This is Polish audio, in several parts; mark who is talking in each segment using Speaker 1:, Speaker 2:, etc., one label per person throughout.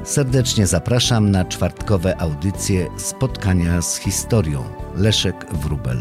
Speaker 1: Serdecznie zapraszam na czwartkowe audycje Spotkania z historią. Leszek Wróbel.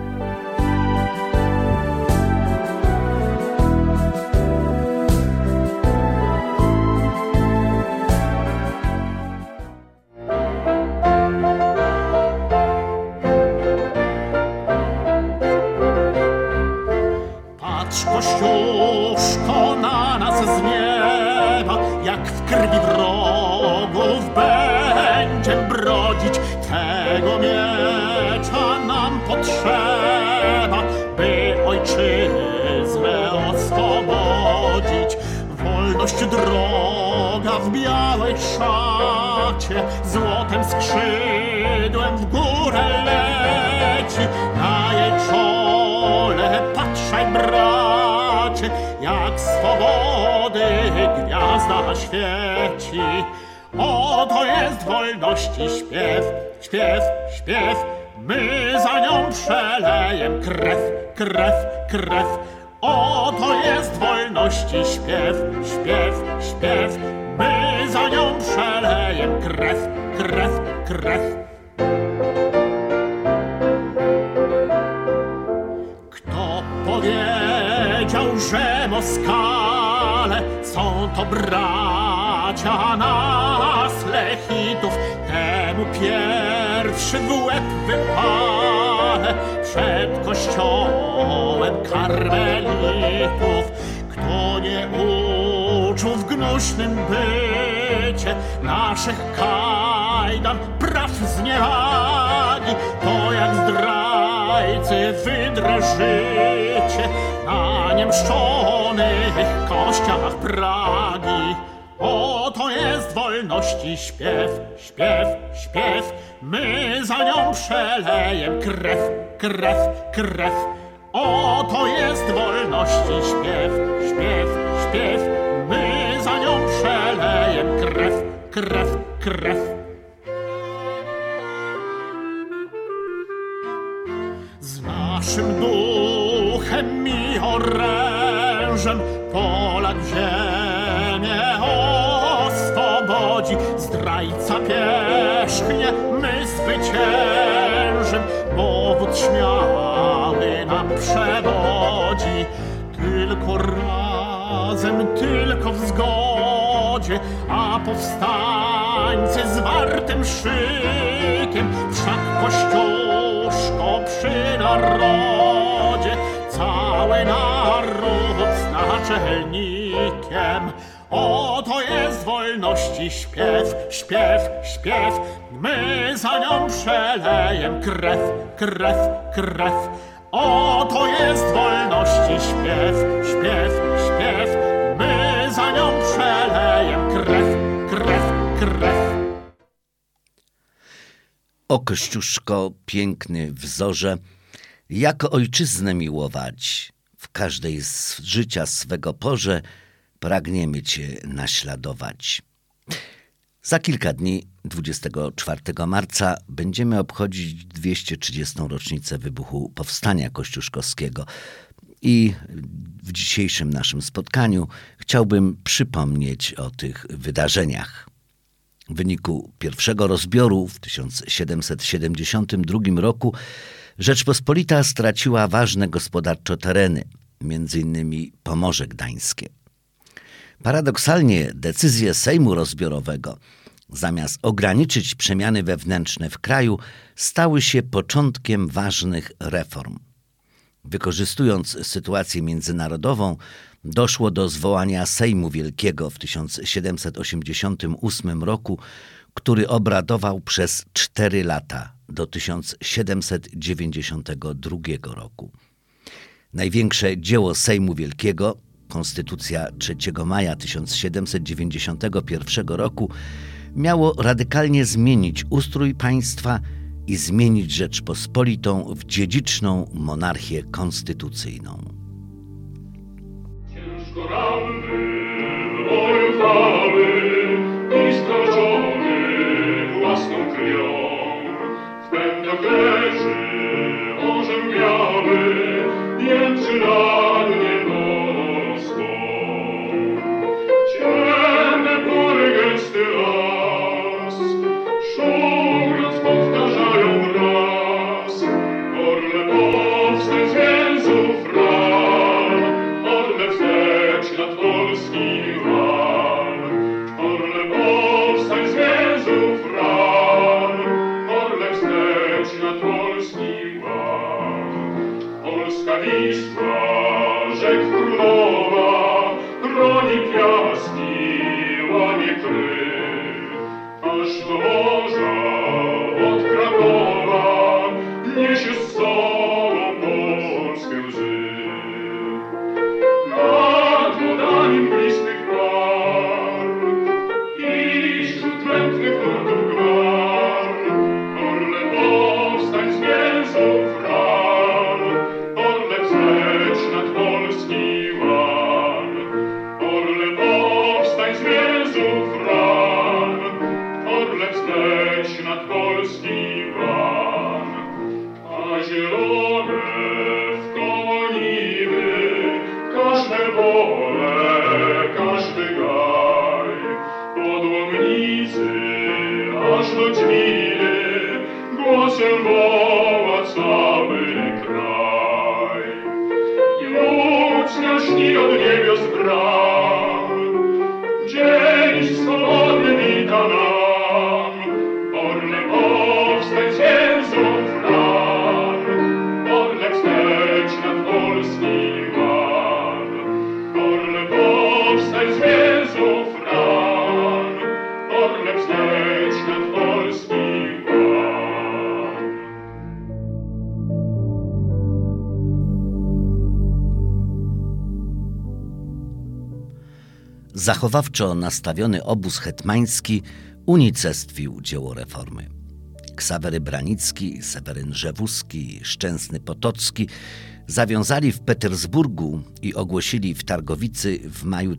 Speaker 2: Patrz, Kościuszko, na nas z nieba, jak w krwi wrogów będziem brodzić. Tego miecza nam potrzeba, by ojczyznę oswobodzić. Wolność droga w białej szacie, złotem skrzydłem w górę leci. Na jej czole patrzaj, bracie, jak swobody gwiazda świeci. Oto jest wolności śpiew, śpiew, śpiew. My za nią przelejem krew, krew, krew. Oto jest wolności śpiew, śpiew, śpiew. My za nią przelejem krew, krew, krew. Kto powiedział, że Moskale są to bracia nas Lechitów, temu pierwszy w łeb wypalę przed kościołem karmelitów. Kto nie uczuł w gnuśnym bycie naszych kajdan, praw zniewagi, to jak zdrajcy wydrżycie na niemszczonych kościach Pragi. Oto jest wolności śpiew, śpiew, śpiew. My za nią przelejem krew, krew, krew. Oto jest wolności śpiew, śpiew, śpiew. My za nią przelejem krew, krew, krew. Z naszym duchem i orężem Polak ziemię oswobodzi. Zdrajca pierzchnie, my zwyciężymy, bo wódz śmiały nam przewodzi. Tylko razem, tylko w zgodzie, a powstańcy zwartym szykiem, wszak Kościuszko przy narodzie, cały naród z naczelnikiem. Oto jest wolności śpiew, śpiew, śpiew. My za nią przelejem krew, krew, krew. Oto jest wolności śpiew, śpiew, śpiew. My za nią przelejem krew, krew, krew.
Speaker 1: O Kościuszko, piękny wzorze, jako ojczyznę miłować, w każdej z życia swego porze pragniemy Cię naśladować. Za kilka dni, 24 marca, będziemy obchodzić 230. rocznicę wybuchu Powstania Kościuszkowskiego. I w dzisiejszym naszym spotkaniu chciałbym przypomnieć o tych wydarzeniach. W wyniku pierwszego rozbioru w 1772 roku Rzeczpospolita straciła ważne gospodarczo tereny, m.in. Pomorze Gdańskie. Paradoksalnie decyzje Sejmu Rozbiorowego, zamiast ograniczyć przemiany wewnętrzne w kraju, stały się początkiem ważnych reform. Wykorzystując sytuację międzynarodową, doszło do zwołania Sejmu Wielkiego w 1788 roku, który obradował przez 4 lata do 1792 roku. Największe dzieło Sejmu Wielkiego, Konstytucja 3 maja 1791 roku, miało radykalnie zmienić ustrój państwa i zmienić Rzeczpospolitą w dziedziczną monarchię konstytucyjną.
Speaker 3: Ciężko ranny w boju cały i stroczony własną krwią, w pędach leży orzeł biały, jęczy nad nieboską. Ciemne góry, gęsty las, Wzjaśni od niebios bram. Dzień swobodny wita nam, Orle powstań zwięzłą flag, Orle wstecz nad polski ład. Orle powstań zwięzłą flag, Orle wstecz nad polski ład.
Speaker 1: Zachowawczo nastawiony obóz hetmański unicestwił dzieło reformy. Ksawery Branicki, Seweryn Rzewuski, Szczęsny Potocki zawiązali w Petersburgu i ogłosili w Targowicy w maju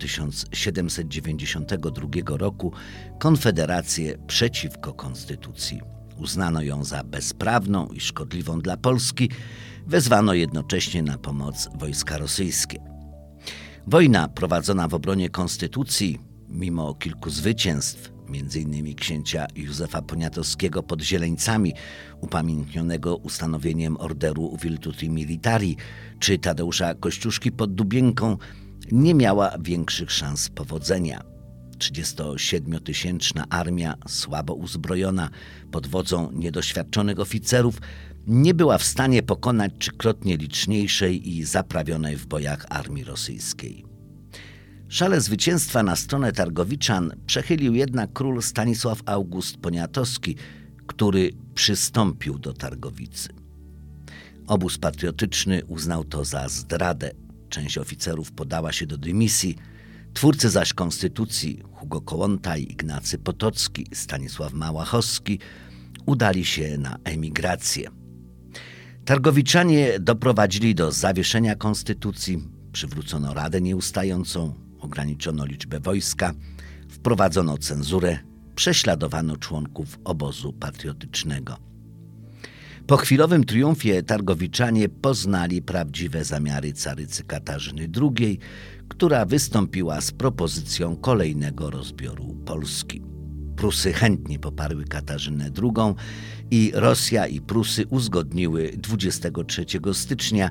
Speaker 1: 1792 roku konfederację przeciwko konstytucji. Uznano ją za bezprawną i szkodliwą dla Polski. Wezwano jednocześnie na pomoc wojska rosyjskie. Wojna prowadzona w obronie konstytucji, mimo kilku zwycięstw, m.in. księcia Józefa Poniatowskiego pod Zieleńcami, upamiętnionego ustanowieniem orderu Virtuti Militari, czy Tadeusza Kościuszki pod Dubienką, nie miała większych szans powodzenia. 37-tysięczna armia, słabo uzbrojona, pod wodzą niedoświadczonych oficerów, nie była w stanie pokonać trzykrotnie liczniejszej i zaprawionej w bojach armii rosyjskiej. Szale zwycięstwa na stronę Targowiczan przechylił jednak król Stanisław August Poniatowski, który przystąpił do Targowicy. Obóz patriotyczny uznał to za zdradę. Część oficerów podała się do dymisji. Twórcy zaś konstytucji Hugo Kołłątaj, Ignacy Potocki, Stanisław Małachowski udali się na emigrację. Targowiczanie doprowadzili do zawieszenia konstytucji, przywrócono Radę Nieustającą, ograniczono liczbę wojska, wprowadzono cenzurę, prześladowano członków obozu patriotycznego. Po chwilowym triumfie Targowiczanie poznali prawdziwe zamiary carycy Katarzyny II, która wystąpiła z propozycją kolejnego rozbioru Polski. Prusy chętnie poparły Katarzynę II i Rosja i Prusy uzgodniły 23 stycznia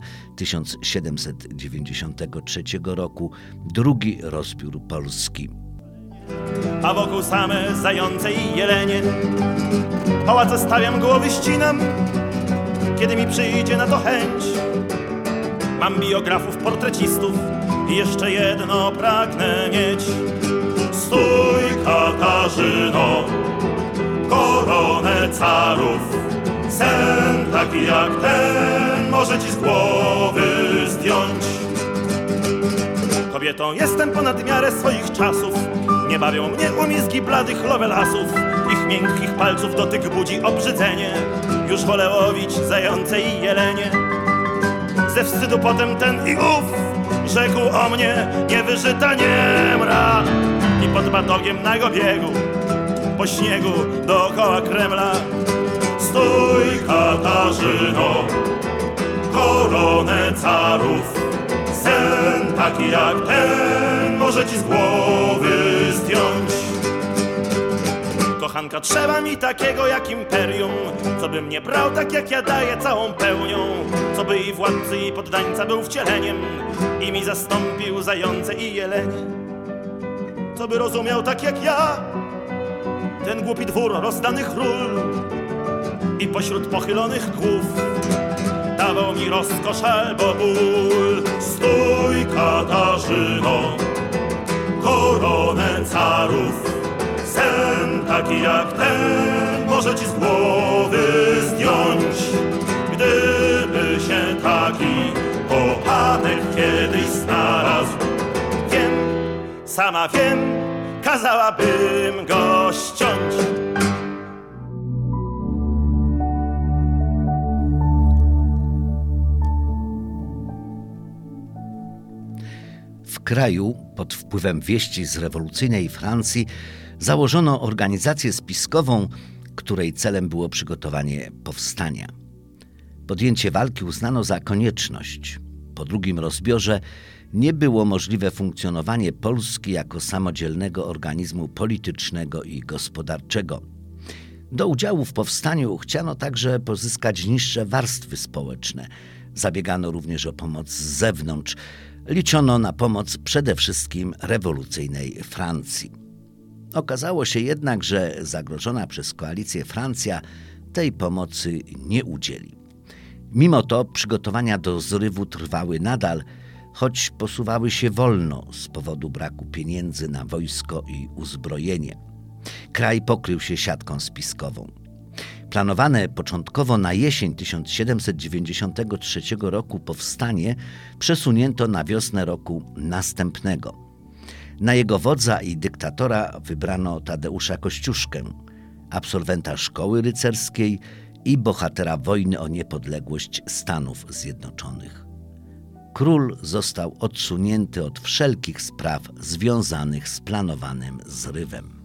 Speaker 1: 1793 roku drugi rozbiór Polski.
Speaker 2: A wokół same zające i jelenie, pałace stawiam, głowy ścinam, kiedy mi przyjdzie na to chęć. Mam biografów, portrecistów i jeszcze jedno pragnę mieć. Stój, Katarzyno, koronę carów, sen taki jak ten może ci z głowy zdjąć. Kobietą jestem ponad miarę swoich czasów, nie bawią mnie umizgi bladych lowelasów. Ich miękkich palców dotyk budzi obrzydzenie, już wolę łowić zające i jelenie. Ze wstydu potem ten i ów rzekł o mnie niewyżyta niemra. I pod batogiem nago biegł po śniegu dookoła Kremla. Stój, Katarzyno, koronę carów, sen taki jak ten może ci z głowy zdjąć. Kochanka, trzeba mi takiego jak imperium, co by mnie brał tak jak ja daję całą pełnią, co by i władcy i poddańca był wcieleniem i mi zastąpił zające i jelenie, co by rozumiał tak jak ja ten głupi dwór rozdanych ról i pośród pochylonych głów dawał mi rozkosz albo ból. Stój, Katarzyno, koronę carów, sen taki jak ten może ci z głowy zdjąć. Gdyby się taki kochanek kiedyś znalazł, wiem, sama wiem, kazałabym go ściąć.
Speaker 1: W kraju, pod wpływem wieści z rewolucyjnej Francji, założono organizację spiskową, której celem było przygotowanie powstania. Podjęcie walki uznano za konieczność. Po drugim rozbiorze nie było możliwe funkcjonowanie Polski jako samodzielnego organizmu politycznego i gospodarczego. Do udziału w powstaniu chciano także pozyskać niższe warstwy społeczne. Zabiegano również o pomoc z zewnątrz, Liczono na pomoc przede wszystkim rewolucyjnej Francji. Okazało się jednak, że zagrożona przez koalicję Francja tej pomocy nie udzieli. Mimo to przygotowania do zrywu trwały nadal, choć posuwały się wolno z powodu braku pieniędzy na wojsko i uzbrojenie. Kraj pokrył się siatką spiskową. Planowane początkowo na jesień 1793 roku powstanie przesunięto na wiosnę roku następnego. Na jego wodza i dyktatora wybrano Tadeusza Kościuszkę, absolwenta szkoły rycerskiej i bohatera wojny o niepodległość Stanów Zjednoczonych. Król został odsunięty od wszelkich spraw związanych z planowanym zrywem.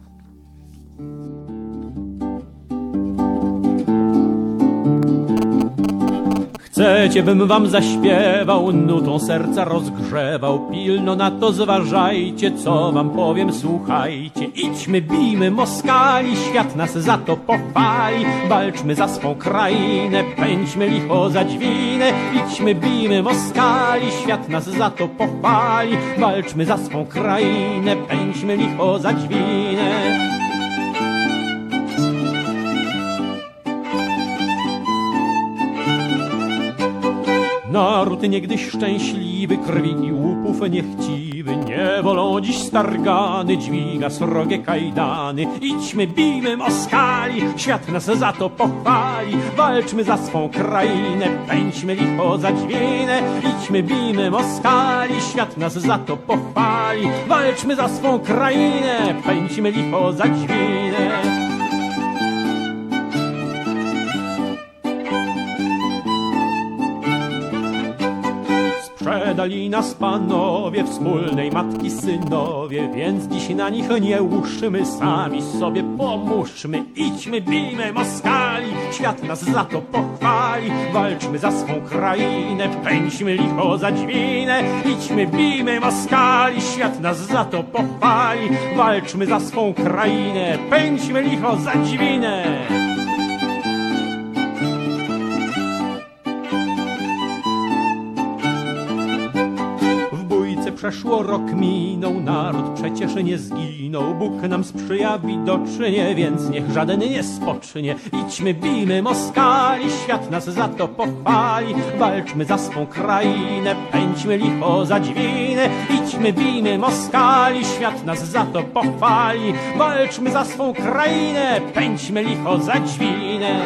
Speaker 4: Chcecie, bym wam zaśpiewał, nutą serca rozgrzewał. Pilno na to zważajcie, co wam powiem, słuchajcie. Idźmy, bijmy Moskali, świat nas za to pochwali. Walczmy za swą krainę, pędźmy licho za dźwinę. Idźmy, bijmy Moskali, świat nas za to pochwali. Walczmy za swą krainę, pędźmy licho za dźwinę. Naród niegdyś szczęśliwy, krwi i łupów niechciwy, niewolą dziś stargany, dźwiga srogie kajdany. Idźmy, bijmy Moskali, świat nas za to pochwali. Walczmy za swą krainę, pędźmy licho za dźwinę. Idźmy, bijmy Moskali, świat nas za to pochwali. Walczmy za swą krainę, pędźmy licho za dźwinę. Sprzedali nas panowie, wspólnej matki synowie, więc dziś na nich nie łuszmy, sami sobie pomóżmy. Idźmy, bijmy Moskali, świat nas za to pochwali. Walczmy za swą krainę, pędźmy licho za dźwinę. Idźmy, bijmy Moskali, świat nas za to pochwali. Walczmy za swą krainę, pędźmy licho za dźwinę. Przeszło rok minął, naród przecież nie zginął. Bóg nam sprzyja widocznie, więc niech żaden nie spocznie. Idźmy, bijmy Moskali, świat nas za to pochwali. Walczmy za swą krainę, pędźmy licho za dźwinę. Idźmy, bijmy Moskali, świat nas za to pochwali. Walczmy za swą krainę, pędźmy licho za dźwinę.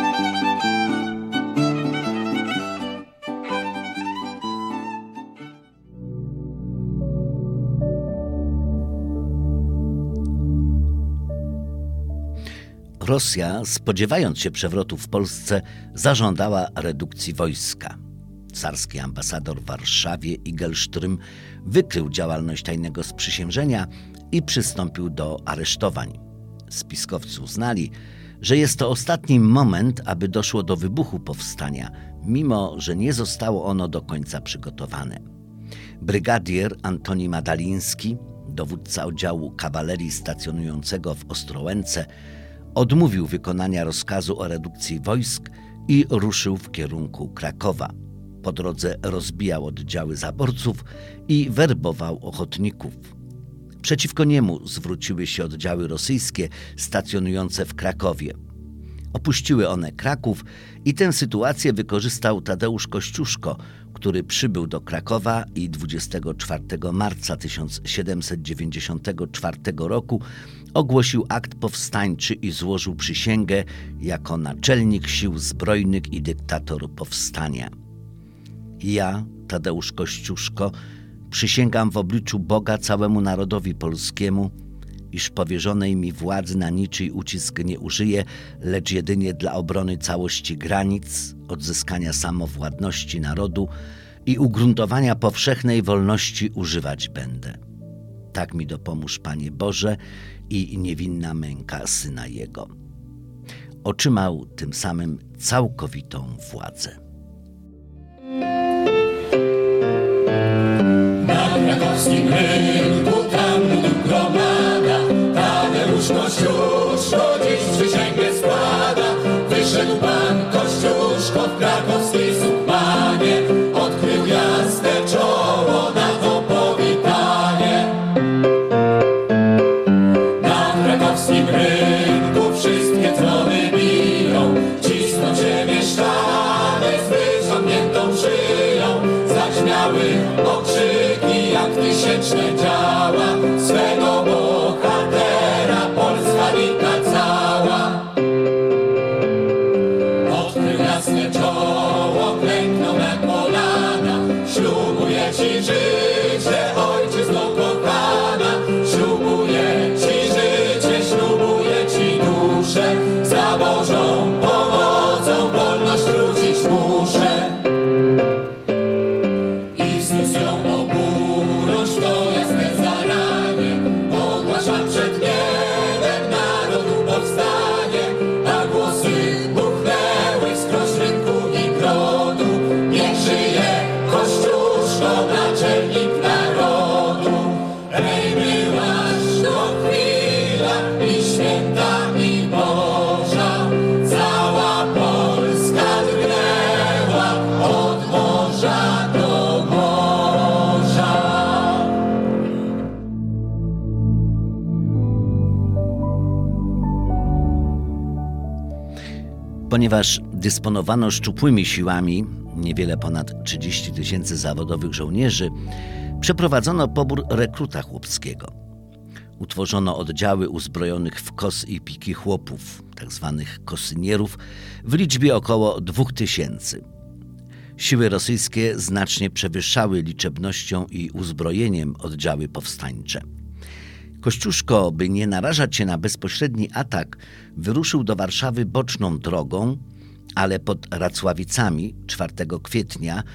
Speaker 1: Rosja, spodziewając się przewrotu w Polsce, zażądała redukcji wojska. Carski ambasador w Warszawie Igelsztrym wykrył działalność tajnego sprzysiężenia i przystąpił do aresztowań. Spiskowcy uznali, że jest to ostatni moment, aby doszło do wybuchu powstania, mimo że nie zostało ono do końca przygotowane. Brygadier Antoni Madaliński, dowódca oddziału kawalerii stacjonującego w Ostrołęce, odmówił wykonania rozkazu o redukcji wojsk i ruszył w kierunku Krakowa. Po drodze rozbijał oddziały zaborców i werbował ochotników. Przeciwko niemu zwróciły się oddziały rosyjskie stacjonujące w Krakowie. Opuściły one Kraków i tę sytuację wykorzystał Tadeusz Kościuszko, który przybył do Krakowa i 24 marca 1794 roku ogłosił akt powstańczy i złożył przysięgę jako naczelnik sił zbrojnych i dyktator powstania. Ja, Tadeusz Kościuszko, przysięgam w obliczu Boga całemu narodowi polskiemu, iż powierzonej mi władzy na niczyj ucisk nie użyję, lecz jedynie dla obrony całości granic, odzyskania samowładności narodu i ugruntowania powszechnej wolności używać będę. Tak mi dopomóż, Panie Boże, i niewinna męka Syna Jego. Otrzymał tym samym całkowitą władzę.
Speaker 5: Na krakowskim rynku tam ludu gromada, Tadeusz Kościuszko dziś przysięgę składa. Wyszedł Pan Kościuszko w krakowskiej sukmanie, odkrył jasne czoło na tysięczne działa, swego bohatera Polska wita cała. Odkrył jasne czoło, klęknął na kolana, ślubuję ci życie, ojczyzno kochana, ślubuję ci życie, ślubuję ci duszę, za Bożą pomocą wolność wrócić muszę. I znów ją oburąć to jasne zaranie, ogłaszam przed gniewem narodu powstanie, a głosy buchnęły wskroś rynku i grodu. Niech żyje Kościuszko, naczelnik narodu. Hej, byłaś to chwila i święta i Boża, cała Polska drgnęła od morza do morza.
Speaker 1: Ponieważ dysponowano szczupłymi siłami, niewiele ponad 30 000 zawodowych żołnierzy, przeprowadzono pobór rekruta chłopskiego. Utworzono oddziały uzbrojonych w kos i piki chłopów, tzw. kosynierów, w liczbie około 2000. Siły rosyjskie znacznie przewyższały liczebnością i uzbrojeniem oddziały powstańcze. Kościuszko, by nie narażać się na bezpośredni atak, wyruszył do Warszawy boczną drogą, ale pod Racławicami 4 kwietnia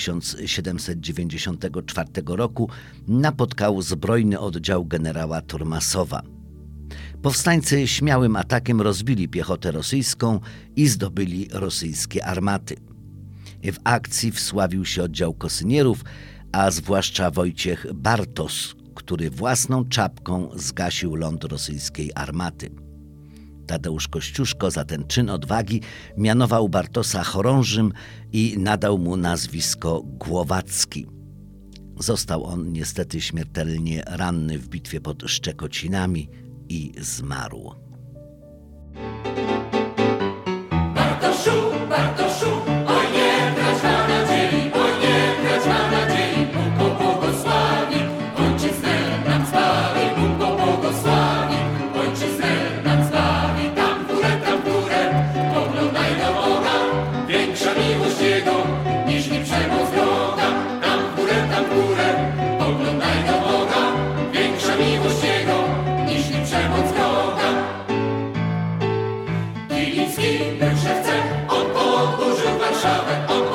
Speaker 1: 1794 roku napotkał zbrojny oddział generała Tormasowa. Powstańcy śmiałym atakiem rozbili piechotę rosyjską i zdobyli rosyjskie armaty. W akcji wsławił się oddział kosynierów, a zwłaszcza Wojciech Bartos, który własną czapką zgasił ląd rosyjskiej armaty. Tadeusz Kościuszko za ten czyn odwagi mianował Bartosa chorążym i nadał mu nazwisko Głowacki. Został on niestety śmiertelnie ranny w bitwie pod Szczekocinami i zmarł.
Speaker 5: Bartoszu, Bartoszu, oj nie trać ma nadziei, oj nie trać ma nadziei, Bóg go błogosławi, ojczyznę nam zbawi, Bóg go błogosławi, ojczyznę nam zbawi. Tam w górę, poglądaj do Boga, większa miłość Jego niż mi przemoc wroga. Tam w górę, poglądaj do Boga, większa miłość Jego niż mi przemoc wroga. Kiliński był szewcem, on podburzył Warszawę,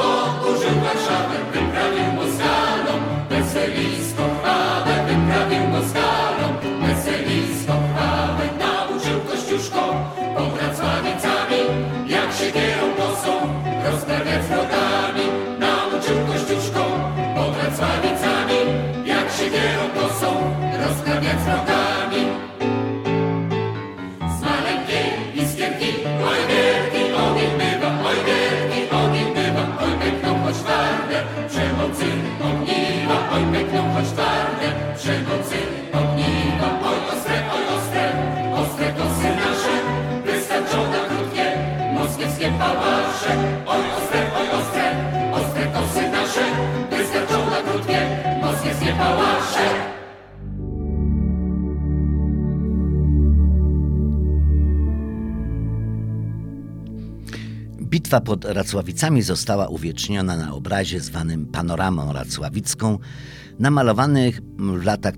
Speaker 5: wyprawił Moskanom weselisko chwałę, wyprawił Moskanom weselisko chwałę. Nauczył Kościuszko pod Racławicami, jak siekierą kosą rozprawiać z wrogami. Nauczył Kościuszko pod Racławicami, jak siekierą kosą rozprawiać z wrogami. Z maleńkiej iskierki, oj wielki ogień bywa, oj wielki ogień bywa, oj pękną choć twarde przemocy ogniwa, oj pękną choć twarde przemocy ogniwa. Oj ostre kosy nasze, wystarczą na krótkie moskiewskie pałasze. Oj ostre kosy nasze, wystarczą na krótkie moskiewskie pałasze.
Speaker 1: Bitwa pod Racławicami została uwieczniona na obrazie zwanym Panoramą Racławicką, namalowanych w latach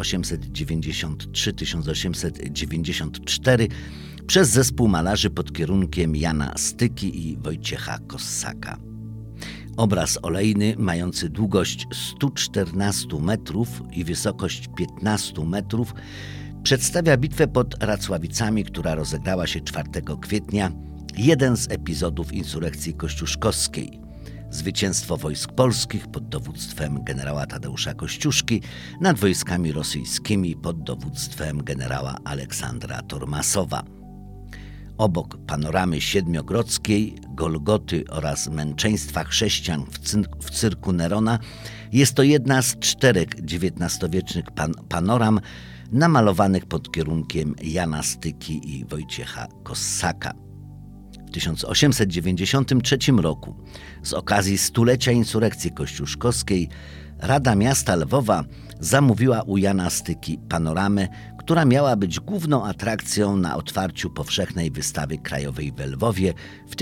Speaker 1: 1893-1894 przez zespół malarzy pod kierunkiem Jana Styki i Wojciecha Kossaka. Obraz olejny, mający długość 114 metrów i wysokość 15 metrów, przedstawia bitwę pod Racławicami, która rozegrała się 4 kwietnia, jeden z epizodów insurekcji kościuszkowskiej. Zwycięstwo wojsk polskich pod dowództwem generała Tadeusza Kościuszki nad wojskami rosyjskimi pod dowództwem generała Aleksandra Tormasowa. Obok panoramy siedmiogrodzkiej, Golgoty oraz męczeństwa chrześcijan w cyrku Nerona jest to jedna z 4 XIX-wiecznych panoram namalowanych pod kierunkiem Jana Styki i Wojciecha Kossaka. W 1893 roku z okazji stulecia insurekcji kościuszkowskiej Rada Miasta Lwowa zamówiła u Jana Styki panoramę, która miała być główną atrakcją na otwarciu powszechnej wystawy krajowej w Lwowie w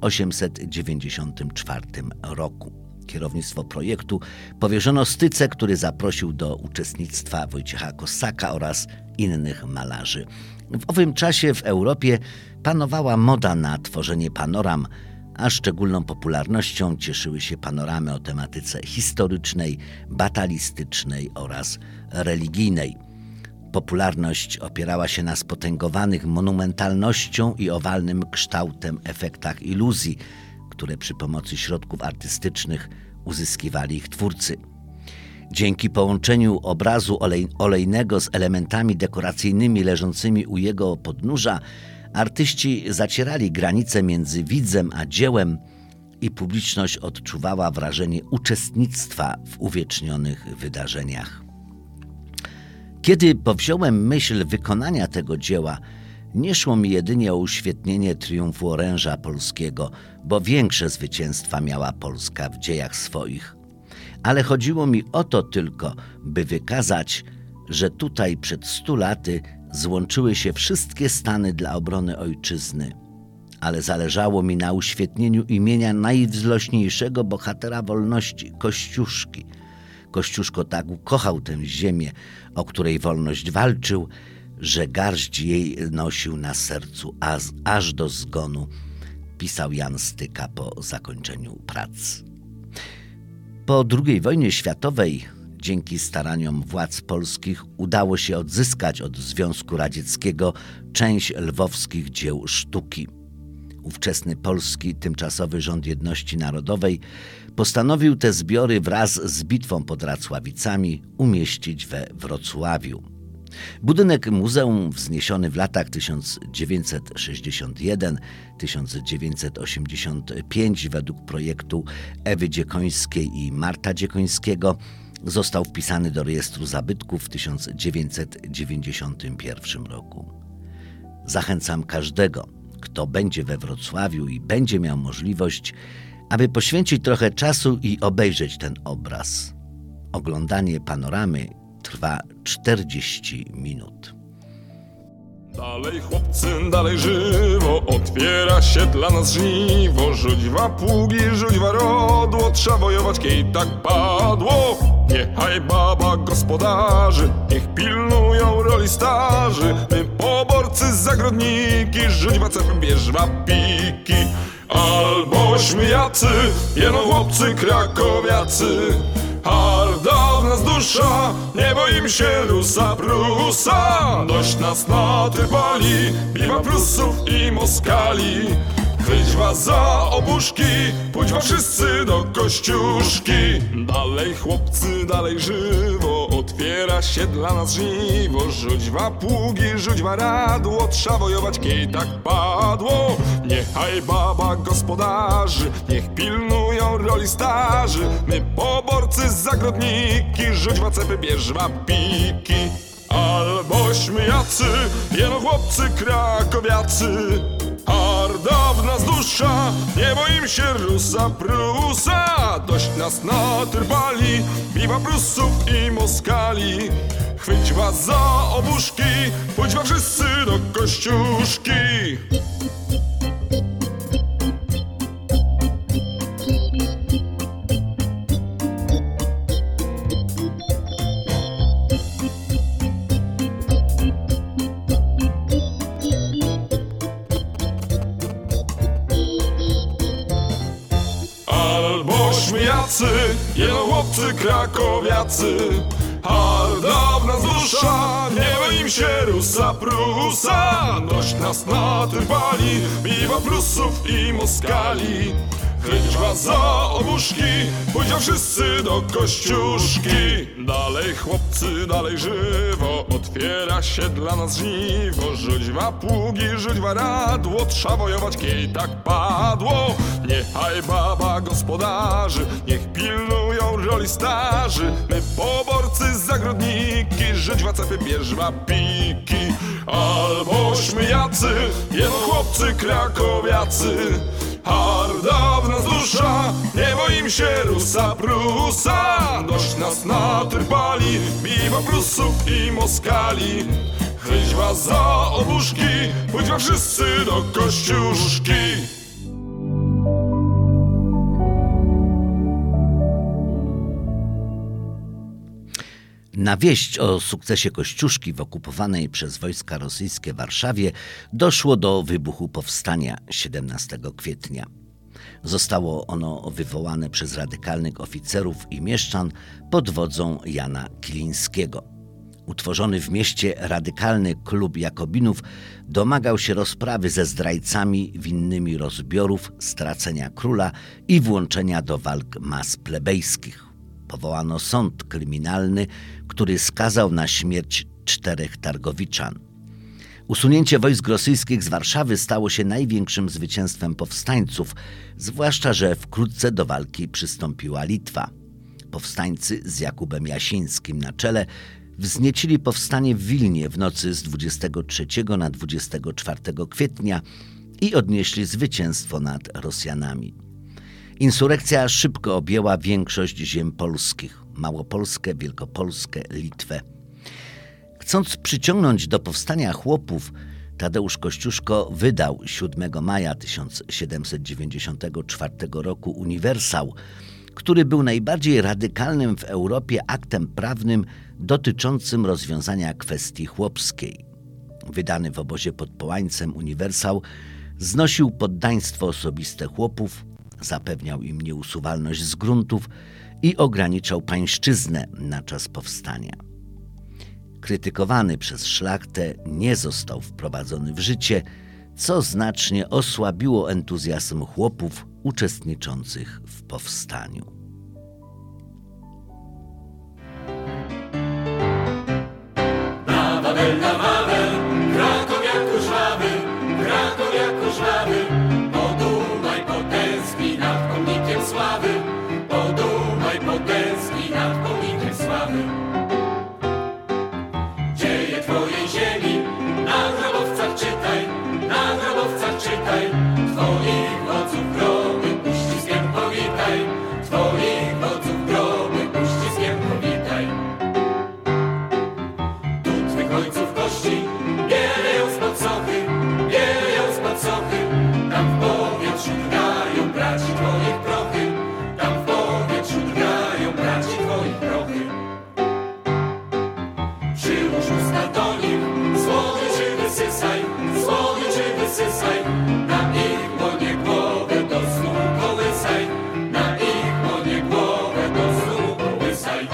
Speaker 1: 1894 roku. Kierownictwo projektu powierzono Styce, który zaprosił do uczestnictwa Wojciecha Kossaka oraz innych malarzy. W owym czasie w Europie panowała moda na tworzenie panoram, a szczególną popularnością cieszyły się panoramy o tematyce historycznej, batalistycznej oraz religijnej. Popularność opierała się na spotęgowanych monumentalnością i owalnym kształtem efektach iluzji, które przy pomocy środków artystycznych uzyskiwali ich twórcy. Dzięki połączeniu obrazu olejnego z elementami dekoracyjnymi leżącymi u jego podnóża, artyści zacierali granice między widzem a dziełem i publiczność odczuwała wrażenie uczestnictwa w uwiecznionych wydarzeniach. Kiedy powziąłem myśl wykonania tego dzieła, nie szło mi jedynie o uświetnienie triumfu oręża polskiego, bo większe zwycięstwa miała Polska w dziejach swoich. Ale chodziło mi o to tylko, by wykazać, że tutaj przed 100 laty złączyły się wszystkie stany dla obrony ojczyzny. Ale zależało mi na uświetnieniu imienia najwzlośniejszego bohatera wolności, Kościuszki. Kościuszko tak ukochał tę ziemię, o której wolność walczył, że garść jej nosił na sercu aż do zgonu, pisał Jan Styka po zakończeniu prac. Po II wojnie światowej, dzięki staraniom władz polskich, udało się odzyskać od Związku Radzieckiego część lwowskich dzieł sztuki. Ówczesny polski tymczasowy rząd jedności narodowej postanowił te zbiory wraz z bitwą pod Racławicami umieścić we Wrocławiu. Budynek muzeum, wzniesiony w latach 1961-1985 według projektu Ewy Dziekońskiej i Marta Dziekońskiego, został wpisany do rejestru zabytków w 1991 roku. Zachęcam każdego, kto będzie we Wrocławiu i będzie miał możliwość, aby poświęcić trochę czasu i obejrzeć ten obraz. Oglądanie panoramy trwa 40 minut.
Speaker 3: Dalej chłopcy, dalej żywo, otwiera się dla nas żniwo. Rzućwa pługi, rzućwa rodło, trzeba wojować, kiej tak padło. Niechaj baba gospodarzy, niech pilnują roli starzy. My poborcy, zagrodniki, rzućwa cepy, bierzwa piki. Albośmy jacy, jeno chłopcy krakowiacy. Harda w nas dusza, nie boimy się Rusa, Prusa. Dość nas natrpali, piwa Prusów i Moskali. Chwyć was za obuszki, pójdźmy wszyscy do Kościuszki. Dalej chłopcy, dalej żywo, otwiera się dla nas żniwo. Rzućwa pługi, rzućwa radło, trzeba wojować, kiej tak padło. Niechaj baba gospodarzy, niech pilnują roli starzy. My poborcy, zagrodniki, rzućwa cepy, bierzwa piki. Albośmy jacy, jeno chłopcy krakowiacy. Harda w nas dusza, nie boimy się Rusa, Prusa. Dość nas natrpali, piwa Prusów i Moskali. Chwyć was za obuszki, pójdźmy wszyscy do Kościuszki. Jacy, jeno chłopcy krakowiacy. Harda w nas dusza, nie boimy się Rusa, Prusa. Dość nas natrpali, piwa Prusów i Moskali. Chwyć was za obuszki, pójdźmy wszyscy do Kościuszki. Dalej chłopcy, dalej żywo, otwiera się dla nas żniwo. Rzućwa pługi, rzućwa radło, trzeba wojować, kiej tak padło. Niechaj baba gospodarzy, niech pilnują roli starzy. My poborcy, zagrodniki, rzućwa cepy, bierzwa piki. Albośmy jacy, jeno chłopcy krakowiacy. Harda w nas dusza, Kościusza, nie boim się Rusa, Prusa. Dość nas natrpali, biwa Prusów i Moskali. Chyźwa za obuszki, pójdźmy wszyscy do Kościuszki.
Speaker 1: Na wieść o sukcesie Kościuszki w okupowanej przez wojska rosyjskie Warszawie doszło do wybuchu powstania 17 kwietnia. Zostało ono wywołane przez radykalnych oficerów i mieszczan pod wodzą Jana Kilińskiego. Utworzony w mieście radykalny klub Jakobinów domagał się rozprawy ze zdrajcami winnymi rozbiorów, stracenia króla i włączenia do walk mas plebejskich. Powołano sąd kryminalny, który skazał na śmierć 4 targowiczan. Usunięcie wojsk rosyjskich z Warszawy stało się największym zwycięstwem powstańców, zwłaszcza że wkrótce do walki przystąpiła Litwa. Powstańcy z Jakubem Jasińskim na czele wzniecili powstanie w Wilnie w nocy z 23 na 24 kwietnia i odnieśli zwycięstwo nad Rosjanami. Insurekcja szybko objęła większość ziem polskich: Małopolskę, Wielkopolskę, Litwę. Chcąc przyciągnąć do powstania chłopów, Tadeusz Kościuszko wydał 7 maja 1794 roku uniwersał, który był najbardziej radykalnym w Europie aktem prawnym dotyczącym rozwiązania kwestii chłopskiej. Wydany w obozie pod Połańcem uniwersał znosił poddaństwo osobiste chłopów, zapewniał im nieusuwalność z gruntów i ograniczał pańszczyznę na czas powstania. Krytykowany przez szlachtę, nie został wprowadzony w życie, co znacznie osłabiło entuzjazm chłopów uczestniczących w powstaniu.
Speaker 5: Na Wawel, Kraków jak żwawy, Kraków jak żwawy. Podumaj, potęskni nad pomnikiem sławy, podumaj, potęskni nad pomnikiem sławy. Dzieje twojej ziemi, na grobowcach czytaj, na grobowcach czytaj. Twoich wodzów groby uściskiem powitaj, twoich wodzów groby uściskiem powitaj. Tu twych ojców kości bieleją spod sochy, bieleją spod sochy. Tam w powietrzu drgają braci twoich prochy, tam w powietrzu drgają braci twoich prochy. Przyłóż usta do nich, słodyczy wysysaj, słodyczy wysysaj. Na ich łonie głowę do snu kołysaj, na ich łonie głowę do snu kołysaj.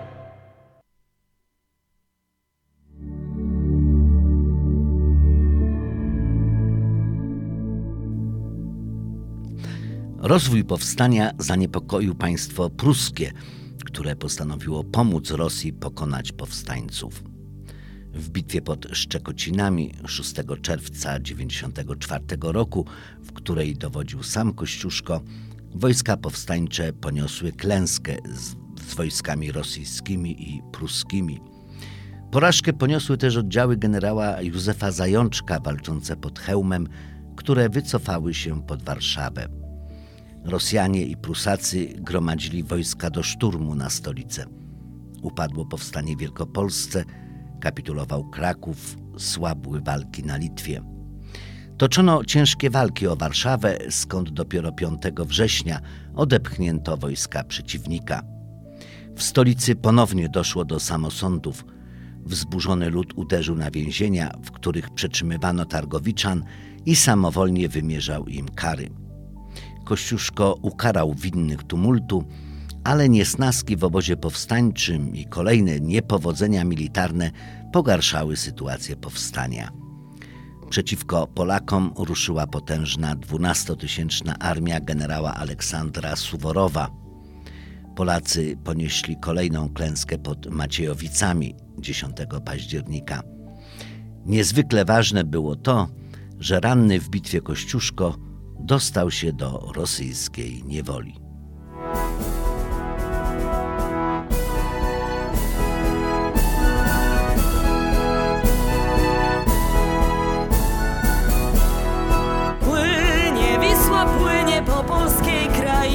Speaker 1: Rozwój powstania zaniepokoił państwo pruskie, które postanowiło pomóc Rosji pokonać powstańców. W bitwie pod Szczekocinami 6 czerwca 1994 roku, w której dowodził sam Kościuszko, wojska powstańcze poniosły klęskę z wojskami rosyjskimi i pruskimi. Porażkę poniosły też oddziały generała Józefa Zajączka walczące pod Chełmem, które wycofały się pod Warszawę. Rosjanie i Prusacy gromadzili wojska do szturmu na stolicę. Upadło powstanie w Wielkopolsce, kapitulował Kraków, słabły walki na Litwie. Toczono ciężkie walki o Warszawę, skąd dopiero 5 września odepchnięto wojska przeciwnika. W stolicy ponownie doszło do samosądów. Wzburzony lud uderzył na więzienia, w których przetrzymywano targowiczan i samowolnie wymierzał im kary. Kościuszko ukarał winnych tumultu, ale niesnaski w obozie powstańczym i kolejne niepowodzenia militarne pogarszały sytuację powstania. Przeciwko Polakom ruszyła potężna 12-tysięczna armia generała Aleksandra Suworowa. Polacy ponieśli kolejną klęskę pod Maciejowicami 10 października. Niezwykle ważne było to, że ranny w bitwie Kościuszko dostał się do rosyjskiej niewoli.
Speaker 6: Płynie Wisła, płynie po polskiej krainie.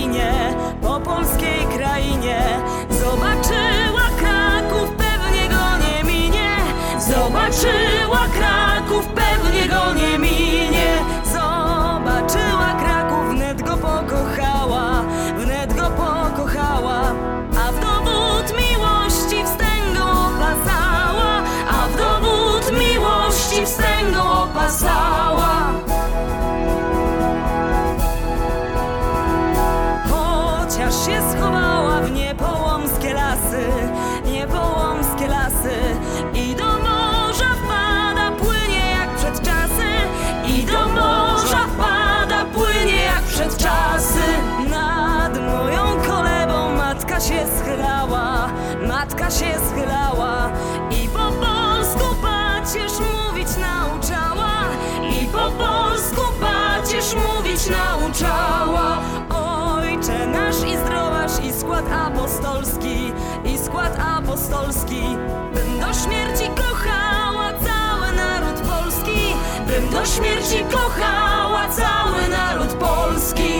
Speaker 6: schylała i po polsku pacierz mówić nauczała. I po polsku pacierz mówić nauczała. Ojcze nasz i zdrowaś i skład apostolski, i skład apostolski. Bym do śmierci kochała cały naród polski, bym do śmierci kochała cały naród polski.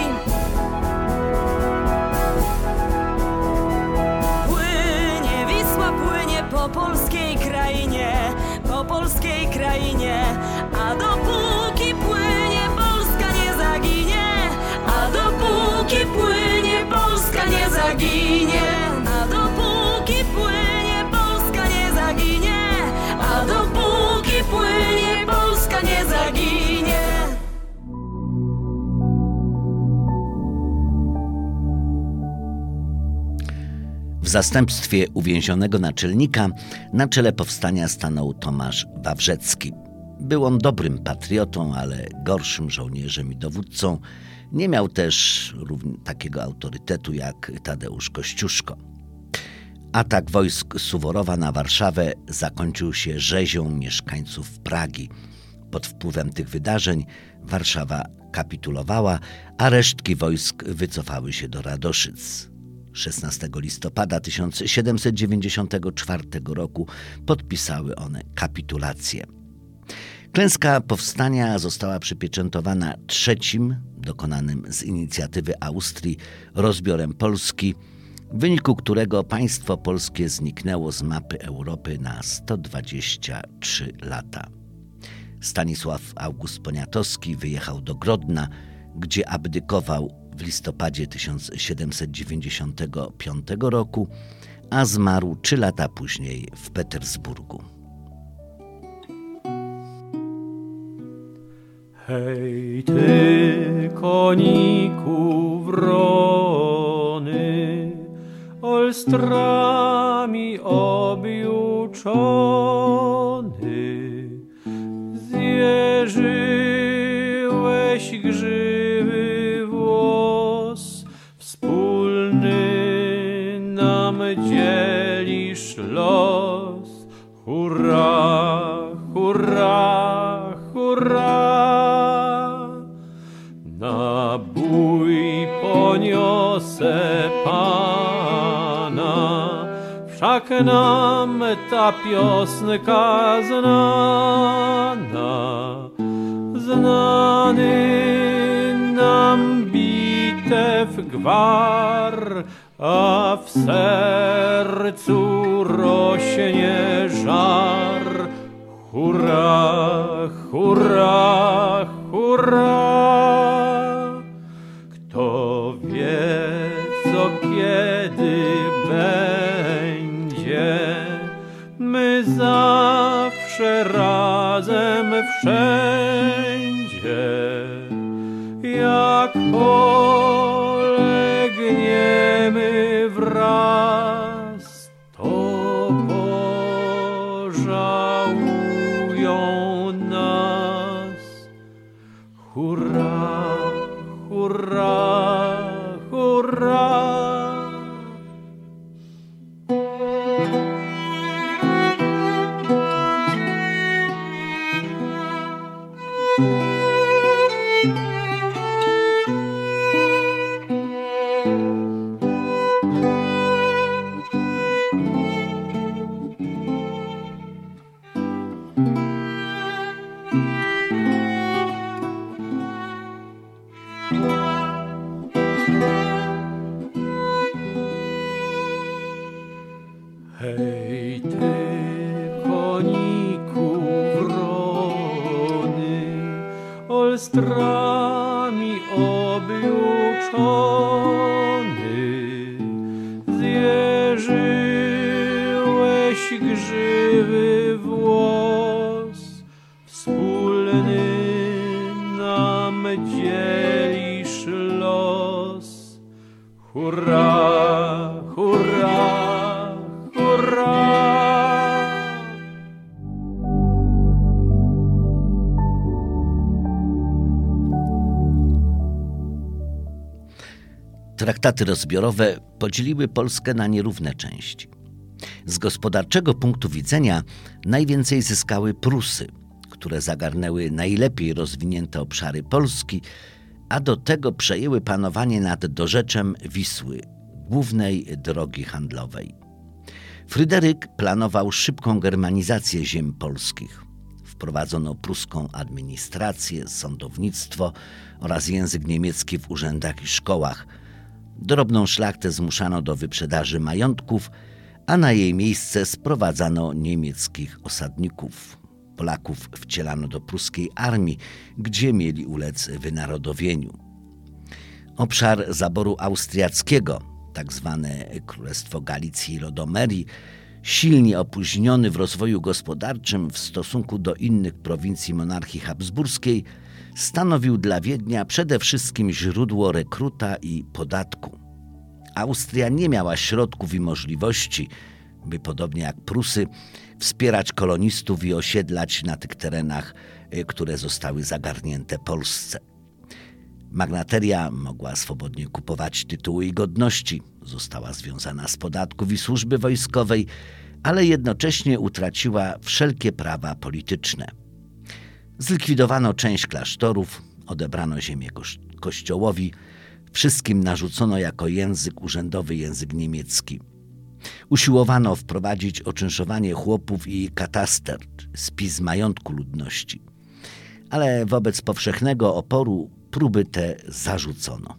Speaker 6: Płynie Wisła, płynie po polskiej krainie, po polskiej krainie, a dopóki płynie Polska nie zaginie, a dopóki płynie Polska nie zaginie, a dopóki płynie Polska nie zaginie, a dopóki płynie Polska nie zaginie.
Speaker 1: W zastępstwie uwięzionego naczelnika na czele powstania stanął Tomasz Wawrzecki. Był on dobrym patriotą, ale gorszym żołnierzem i dowódcą. Nie miał też takiego autorytetu jak Tadeusz Kościuszko. Atak wojsk Suworowa na Warszawę zakończył się rzezią mieszkańców Pragi. Pod wpływem tych wydarzeń Warszawa kapitulowała, a resztki wojsk wycofały się do Radoszyc. 16 listopada 1794 roku podpisały one kapitulację. Klęska powstania została przypieczętowana trzecim, dokonanym z inicjatywy Austrii, rozbiorem Polski, w wyniku którego państwo polskie zniknęło z mapy Europy na 123 lata. Stanisław August Poniatowski wyjechał do Grodna, gdzie abdykował w listopadzie 1795 roku, a zmarł 3 lata później w Petersburgu.
Speaker 4: Hej ty, koniku wrony, olstrami objuczony, zjeżyłeś grzywy włos, wspólny nam dzielisz los. Hurra, hurra, hurra! Na bój poniosę Pana, wszak nam ta piosenka znana. Znany nam bitew gwar, a w sercu rośnie żar. Hurra, hurra, hurra! Kto wie, co kiedy będzie, my zawsze razem wszędzie. Jak polegniemy wraz, to pożałują nas. Hurra, hurra, hurra! Hej ty, koniku wrony, olstrami objuczony, zjeżyłeś grzywy włos, wspólny nam dzielisz los. Hurra, hurra, hurra!
Speaker 1: Traktaty rozbiorowe podzieliły Polskę na nierówne części. Z gospodarczego punktu widzenia najwięcej zyskały Prusy, które zagarnęły najlepiej rozwinięte obszary Polski, a do tego przejęły panowanie nad dorzeczem Wisły, głównej drogi handlowej. Fryderyk planował szybką germanizację ziem polskich. Wprowadzono pruską administrację, sądownictwo oraz język niemiecki w urzędach i szkołach. Drobną szlachtę zmuszano do wyprzedaży majątków, a na jej miejsce sprowadzano niemieckich osadników. Polaków wcielano do pruskiej armii, gdzie mieli ulec wynarodowieniu. Obszar zaboru austriackiego, tak zwane Królestwo Galicji i Lodomerii, silnie opóźniony w rozwoju gospodarczym w stosunku do innych prowincji monarchii habsburskiej, stanowił dla Wiednia przede wszystkim źródło rekruta i podatku. Austria nie miała środków i możliwości, by podobnie jak Prusy wspierać kolonistów i osiedlać na tych terenach, które zostały zagarnięte Polsce. Magnateria mogła swobodnie kupować tytuły i godności, została związana z podatków i służby wojskowej, ale jednocześnie utraciła wszelkie prawa polityczne. Zlikwidowano część klasztorów, odebrano ziemię kościołowi, wszystkim narzucono jako język urzędowy język niemiecki. Usiłowano wprowadzić oczynszowanie chłopów i kataster, spis majątku ludności. Ale wobec powszechnego oporu próby te zarzucono.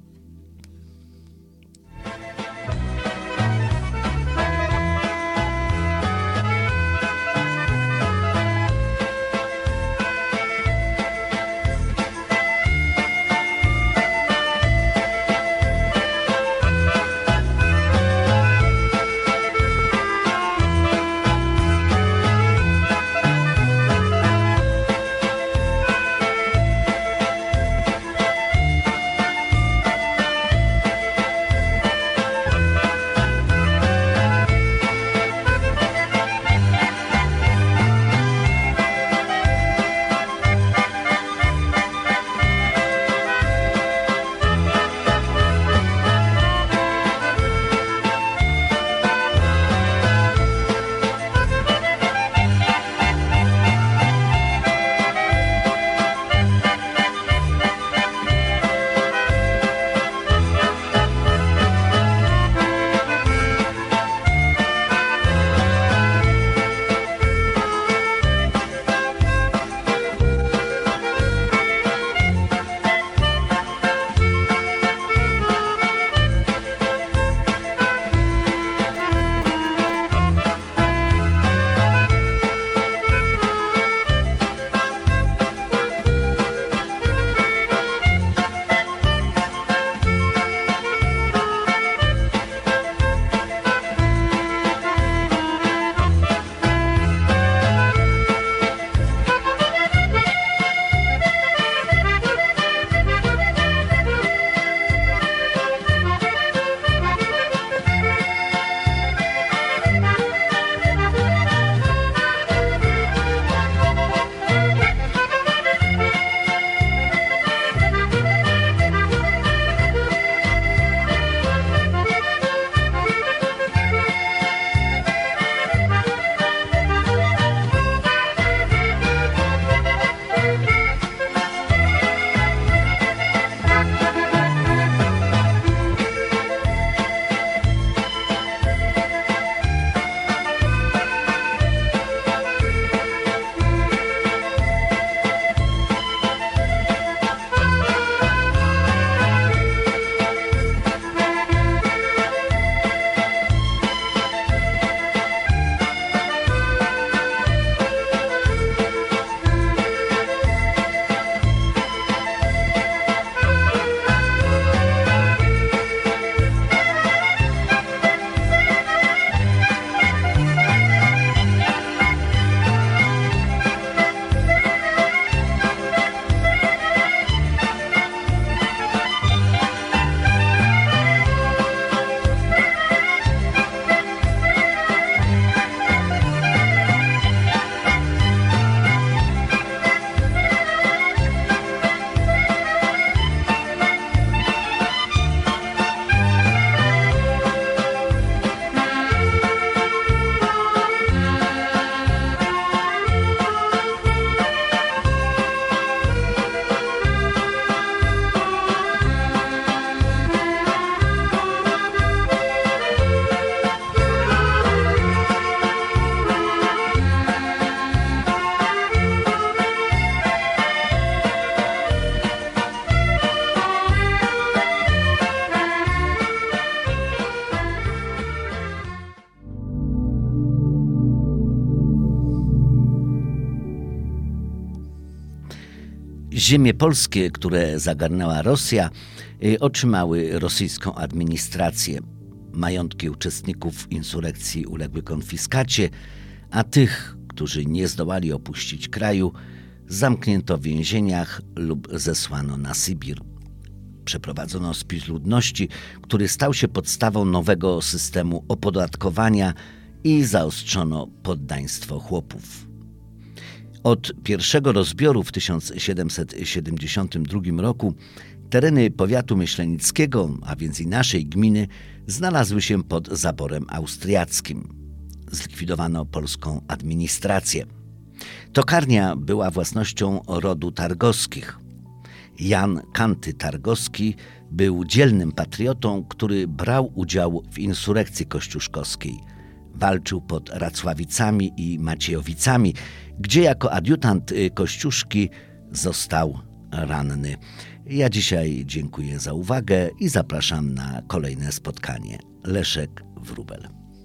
Speaker 1: Ziemie polskie, które zagarnęła Rosja, otrzymały rosyjską administrację. Majątki uczestników insurekcji uległy konfiskacie, a tych, którzy nie zdołali opuścić kraju, zamknięto w więzieniach lub zesłano na Sybir. Przeprowadzono spis ludności, który stał się podstawą nowego systemu opodatkowania i zaostrzono poddaństwo chłopów. Od pierwszego rozbioru w 1772 roku tereny powiatu myślenickiego, a więc i naszej gminy, znalazły się pod zaborem austriackim. Zlikwidowano polską administrację. Tokarnia była własnością rodu Targowskich. Jan Kanty Targowski był dzielnym patriotą, który brał udział w insurekcji kościuszkowskiej. Walczył pod Racławicami i Maciejowicami, gdzie jako adiutant Kościuszki został ranny. Ja dzisiaj dziękuję za uwagę i zapraszam na kolejne spotkanie. Leszek Wróbel.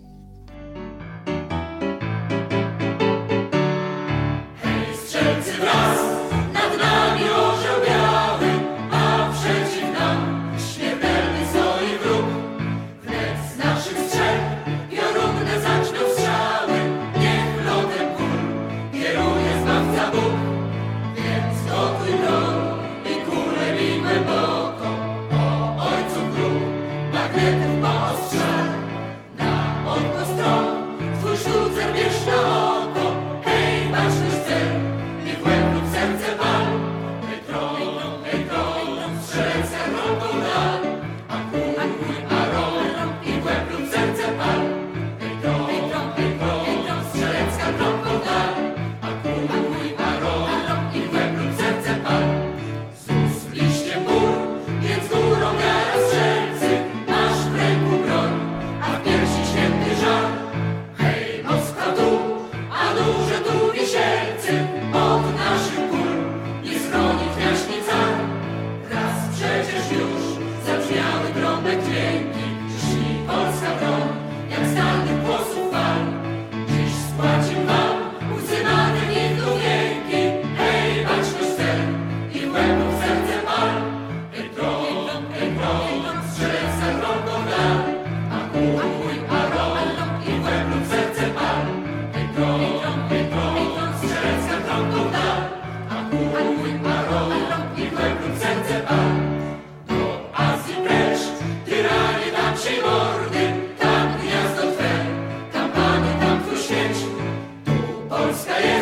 Speaker 5: Strzelcy wraz, nad nami orzeł biały, a przeciw nam śmiertelny stoi wróg. Wnet z naszych strzel piorunne zaczną strzały, niech lotem kul kieruje Zbawca Bóg. Więc gotuj broń i kulę bij głęboko, o ojcu grób, magnetów poostrzał. Na odpo stron twój sztucer bierz na oko, hej, baczność cel. Serce pal, hej tron, strzelca rąką dal, a kuj, aron, i w łeb lub serce pal. Hej tron, strzelca rąką dal, a kuj, aron, i w łeb lub serce pal. Zus w liście mur, więc górą gara strzelcy, masz w ręku broń, a w piersi święty żar. Hej, Moskwa tu, a duże tu Wisielcy, od naszych kul nie schroni kniaźni car. Raz przecież już zabrzmiały gromek dźwięki, szli polska broń, jak stalnych głosów fal. Dziś spłacim wam łzy matek i wielki, hej, baczność cel i w łebów serce pal. Hej tron, strzelca rąką dal, a kuj, aron, i w łebów serce pal. Hej tron, strzelca rąką dal, a kuj, aron, i w łebów serce pal. Do Azji precz, tyranie tam się mordy, tam gniazdo twe, tam pany, tam twój świeć. Tu Polska jest.